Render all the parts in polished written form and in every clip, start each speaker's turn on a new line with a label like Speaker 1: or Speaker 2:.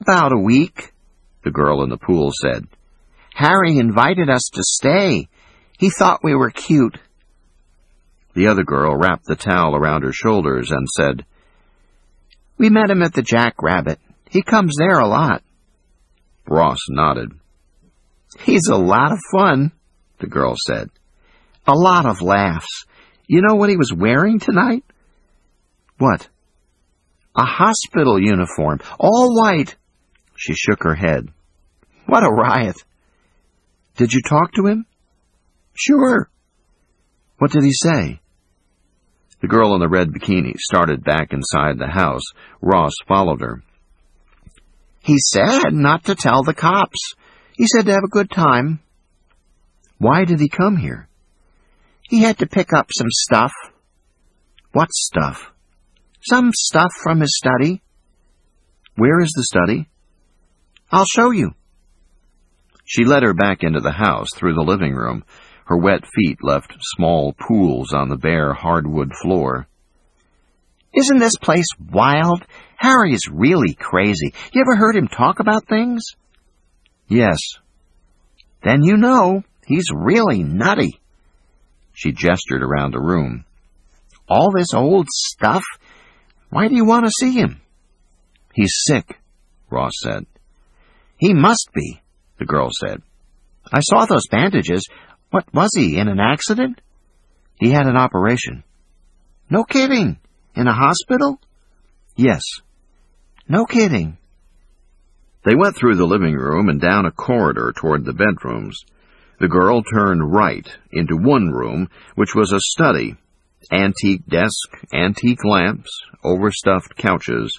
Speaker 1: About a week, the girl in the pool said. Harry invited us to stay. He thought we were cute.
Speaker 2: The other girl wrapped the towel around her shoulders and said,
Speaker 1: We met him at the Jackrabbit. He comes there a lot.
Speaker 2: Ross nodded.
Speaker 1: He's a lot of fun, the girl said. A lot of laughs. You know what he was wearing tonight?
Speaker 2: What?
Speaker 1: A hospital uniform, all white. She shook her head. What a riot.
Speaker 2: Did you talk to him?
Speaker 1: Sure.
Speaker 2: What did he say? The girl in the red bikini started back inside the house. Ross followed her.
Speaker 1: He said not to tell the cops. He said to have a good time.
Speaker 2: Why did he come here?
Speaker 1: He had to pick up some stuff.
Speaker 2: What stuff?
Speaker 1: Some stuff from his study.
Speaker 2: Where is the study?
Speaker 1: I'll show you.
Speaker 2: She led her back into the house through the living room. Her wet feet left small pools on the bare hardwood floor.
Speaker 1: Isn't this place wild? Harry is really crazy. You ever heard him talk about things?
Speaker 2: Yes.
Speaker 1: Then you know, he's really nutty.
Speaker 2: She gestured around the room.
Speaker 1: All this old stuff? Why do you want to see him?
Speaker 2: He's sick, Ross said.
Speaker 1: He must be, the girl said. I saw those bandages. What was he, in an accident?
Speaker 2: He had an operation.
Speaker 1: No kidding. In a hospital?
Speaker 2: Yes.
Speaker 1: No kidding.
Speaker 2: They went through the living room and down a corridor toward the bedrooms. The girl turned right into one room, which was a study. Antique desk, antique lamps, overstuffed couches.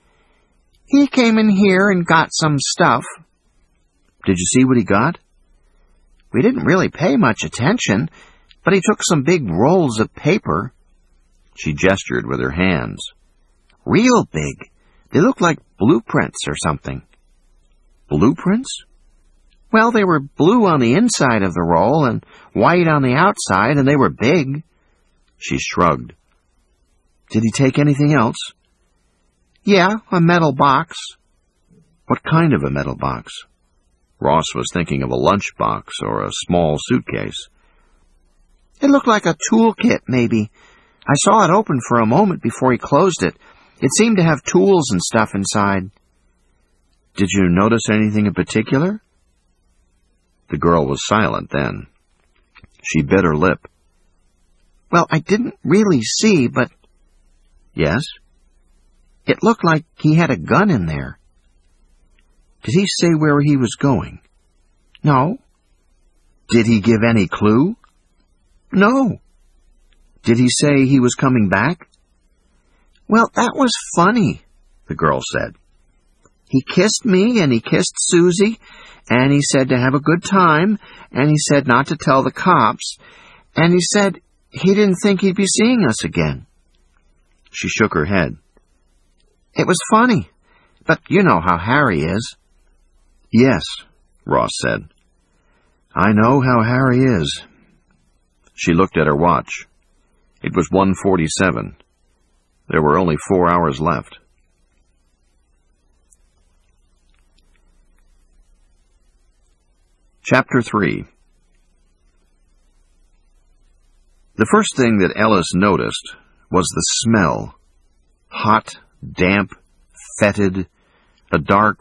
Speaker 1: He came in here and got some stuff.
Speaker 2: Did you see what he got?
Speaker 1: We didn't really pay much attention, but he took some big rolls of paper.
Speaker 2: She gestured with her hands.
Speaker 1: Real big. They looked like blueprints or something.
Speaker 2: Blueprints?
Speaker 1: Well, they were blue on the inside of the roll and white on the outside, and they were big.
Speaker 2: She shrugged. Did he take anything else?
Speaker 1: Yeah, a metal box.
Speaker 2: What kind of a metal box? Ross was thinking of a lunchbox or a small suitcase.
Speaker 1: It looked like a toolkit, maybe. I saw it open for a moment before he closed it. It seemed to have tools and stuff inside.
Speaker 2: Did you notice anything in particular? The girl was silent then. She bit her lip.
Speaker 1: Well, I didn't really see, but...
Speaker 2: Yes?
Speaker 1: It looked like he had a gun in there.
Speaker 2: Did he say where he was going?
Speaker 1: No.
Speaker 2: Did he give any clue?
Speaker 1: No.
Speaker 2: Did he say he was coming back?
Speaker 1: Well, that was funny, the girl said. He kissed me, and he kissed Susie, and he said to have a good time, and he said not to tell the cops, and he said he didn't think he'd be seeing us again.
Speaker 2: She shook her head.
Speaker 1: It was funny, but you know how Harry is.
Speaker 2: Yes, Ross said. I know how Harry is. She looked at her watch. It was 1:47. There were only 4 hours left. Chapter 3. The first thing that Ellis noticed was the smell. Hot, damp, fetid, a dark,